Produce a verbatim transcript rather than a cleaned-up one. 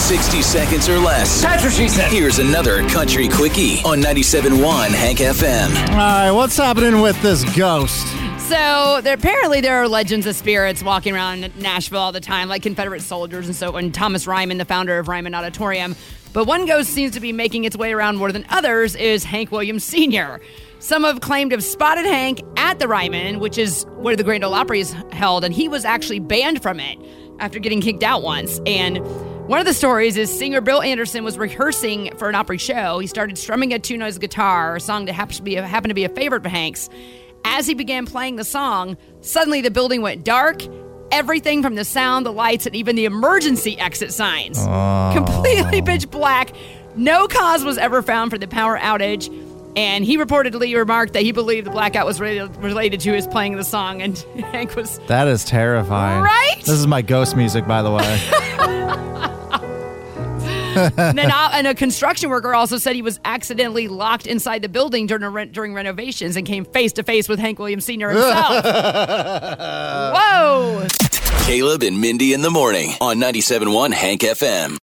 sixty seconds or less. That's what she said. Here's another Country Quickie on ninety-seven point one Hank F M. All right, what's happening with this ghost? So there apparently there are legends of spirits walking around Nashville all the time, like Confederate soldiers and so on. Thomas Ryman, the founder of Ryman Auditorium. But one ghost seems to be making its way around more than others is Hank Williams Senior Some have claimed to have spotted Hank at the Ryman, which is where the Grand Ole Opry is held, and he was actually banned from it after getting kicked out once. And one of the stories is singer Bill Anderson was rehearsing for an Opry show. He started strumming a tune on his guitar, a song that happened to be a, happened to be a favorite of Hank's. As he began playing the song, suddenly the building went dark. Everything from the sound, the lights, and even the emergency exit signs. Oh. Completely pitch black. No cause was ever found for the power outage. And he reportedly remarked that he believed the blackout was related, related to his playing the song. And Hank was... That is terrifying. Right? This is my ghost music, by the way. and, then, uh, and a construction worker also said he was accidentally locked inside the building during, a re- during renovations and came face to face with Hank Williams Senior himself. Whoa! Caleb and Mindy in the morning on ninety-seven point one Hank F M.